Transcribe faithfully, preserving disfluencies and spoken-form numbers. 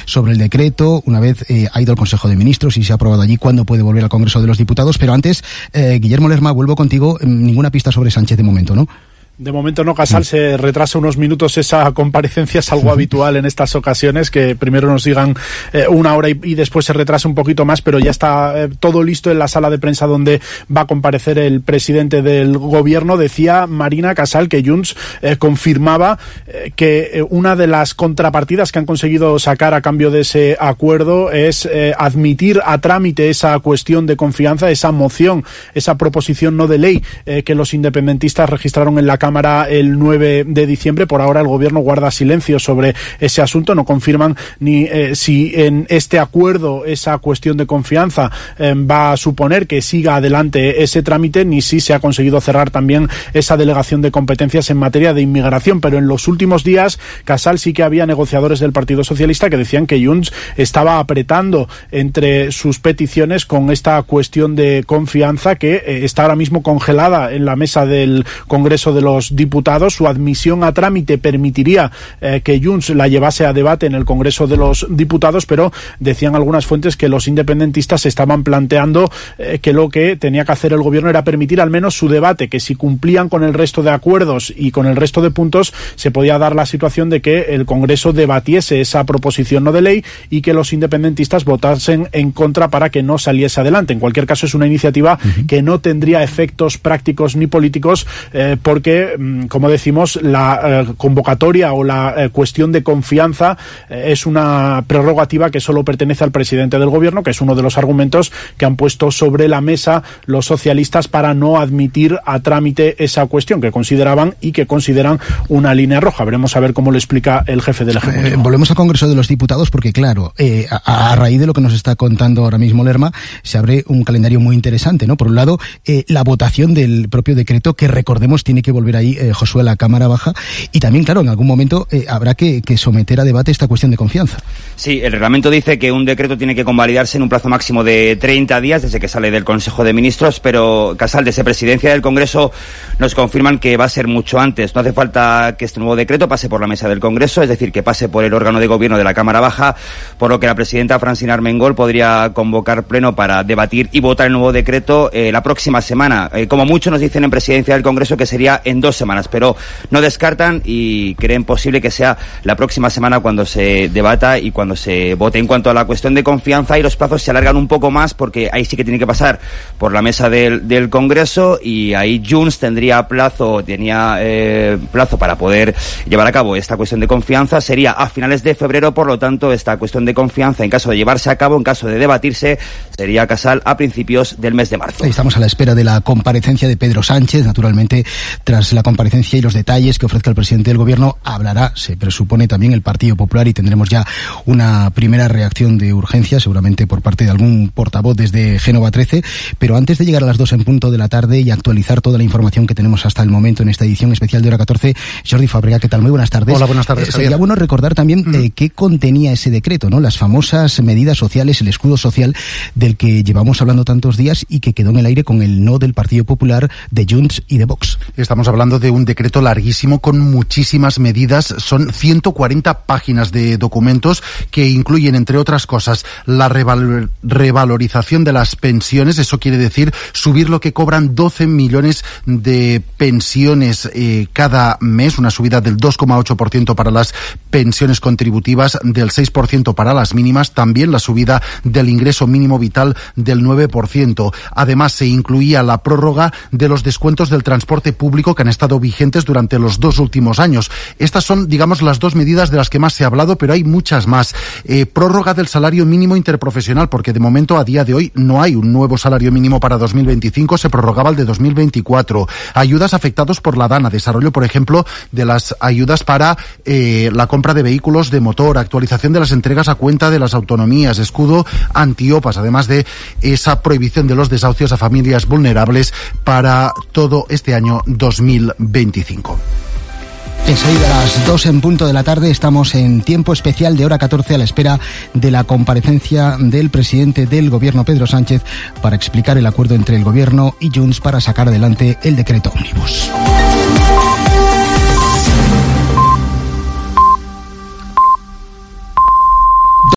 sobre el decreto, una vez eh, ha ido al Consejo de Ministros y se ha aprobado allí, cuándo puede volver al Congreso de los Diputados. Pero antes, eh, Guillermo Lerma, vuelvo contigo, ninguna pista sobre Sánchez de momento, ¿no? De momento no, Casal, se retrasa unos minutos esa comparecencia, es algo habitual en estas ocasiones, que primero nos digan eh, una hora y, y después se retrasa un poquito más, pero ya está eh, todo listo en la sala de prensa donde va a comparecer el presidente del gobierno. Decía Marina, Casal, que Junts eh, confirmaba eh, que eh, una de las contrapartidas que han conseguido sacar a cambio de ese acuerdo es eh, admitir a trámite esa cuestión de confianza, esa moción, esa proposición no de ley eh, que los independentistas registraron en la Cámara el nueve de diciembre. Por ahora el gobierno guarda silencio sobre ese asunto, no confirman ni eh, si en este acuerdo esa cuestión de confianza eh, va a suponer que siga adelante ese trámite, ni si se ha conseguido cerrar también esa delegación de competencias en materia de inmigración. Pero en los últimos días, Casal, sí que había negociadores del Partido Socialista que decían que Junts estaba apretando entre sus peticiones con esta cuestión de confianza que eh, está ahora mismo congelada en la mesa del Congreso de los Diputados. Su admisión a trámite permitiría eh, que Junts la llevase a debate en el Congreso de los Diputados, pero decían algunas fuentes que los independentistas estaban planteando eh, que lo que tenía que hacer el gobierno era permitir al menos su debate, que si cumplían con el resto de acuerdos y con el resto de puntos se podía dar la situación de que el Congreso debatiese esa proposición no de ley y que los independentistas votasen en contra para que no saliese adelante. En cualquier caso, es una iniciativa uh-huh. que no tendría efectos prácticos ni políticos eh, porque como decimos, la eh, convocatoria o la eh, cuestión de confianza eh, es una prerrogativa que solo pertenece al presidente del gobierno, que es uno de los argumentos que han puesto sobre la mesa los socialistas para no admitir a trámite esa cuestión que consideraban y que consideran una línea roja. Veremos a ver cómo lo explica el jefe del Ejecutivo. Eh, volvemos al Congreso de los Diputados porque, claro, eh, a, a raíz de lo que nos está contando ahora mismo Lerma, se abre un calendario muy interesante, ¿no? Por un lado, eh, la votación del propio decreto, que recordemos tiene que volver ahí eh, Josué a la Cámara Baja, y también, claro, en algún momento eh, habrá que, que someter a debate esta cuestión de confianza. Sí, el reglamento dice que un decreto tiene que convalidarse en un plazo máximo de treinta días desde que sale del Consejo de Ministros, pero Casal, desde Presidencia del Congreso nos confirman que va a ser mucho antes. No hace falta que este nuevo decreto pase por la mesa del Congreso, es decir, que pase por el órgano de gobierno de la Cámara Baja, por lo que la presidenta Francina Armengol podría convocar pleno para debatir y votar el nuevo decreto eh, la próxima semana. Eh, como mucho nos dicen en Presidencia del Congreso que sería en dos semanas, pero no descartan y creen posible que sea la próxima semana cuando se debata y cuando se vote. En cuanto a la cuestión de confianza, y los plazos se alargan un poco más porque ahí sí que tiene que pasar por la mesa del, del Congreso, y ahí Junts tendría plazo, tenía eh, plazo para poder llevar a cabo esta cuestión de confianza. Sería a finales de febrero, por lo tanto, esta cuestión de confianza, en caso de llevarse a cabo, en caso de debatirse, sería, Casal, a principios del mes de marzo. Estamos a la espera de la comparecencia de Pedro Sánchez. Naturalmente, tras la comparecencia y los detalles que ofrezca el presidente del gobierno, hablará, se presupone, también el Partido Popular, y tendremos ya una primera reacción de urgencia, seguramente por parte de algún portavoz desde Génova trece. Pero antes de llegar a las dos en punto de la tarde y actualizar toda la información que tenemos hasta el momento en esta edición especial de Hora catorce, Jordi Fábrega, ¿qué tal? Muy buenas tardes. Hola, buenas tardes. Eh, sería bueno recordar también mm. eh, qué contenía ese decreto, ¿no? Las famosas medidas sociales, el escudo social del que llevamos hablando tantos días y que quedó en el aire con el no del Partido Popular, de Junts y de Vox. Estamos hablando de un decreto larguísimo con muchísimas medidas. Son ciento cuarenta páginas de documentos que incluyen, entre otras cosas, la reval- revalorización de las pensiones. Eso quiere decir subir lo que cobran doce millones de pensiones eh, cada mes, una subida del dos coma ocho por ciento para las pensiones contributivas, del seis por ciento para las mínimas, también la subida del ingreso mínimo vital del nueve por ciento. Además, se incluía la prórroga de los descuentos del transporte público que han estado vigentes durante los dos últimos años. Estas son, digamos, las dos medidas de las que más se ha hablado, pero hay muchas más. Eh, prórroga del salario mínimo interprofesional, porque de momento, a día de hoy, no hay un nuevo salario mínimo para dos mil veinticinco, se prorrogaba el de dos mil veinticuatro. Ayudas afectados por la DANA, desarrollo, por ejemplo, de las ayudas para eh, la compra de vehículos de motor, actualización de las entregas a cuenta de las autonomías, escudo antiopas, además de esa prohibición de los desahucios a familias vulnerables para todo este año dos mil veinticinco. Enseguida a las dos en punto de la tarde estamos en tiempo especial de Hora catorce a la espera de la comparecencia del presidente del gobierno, Pedro Sánchez, para explicar el acuerdo entre el gobierno y Junts para sacar adelante el decreto ómnibus.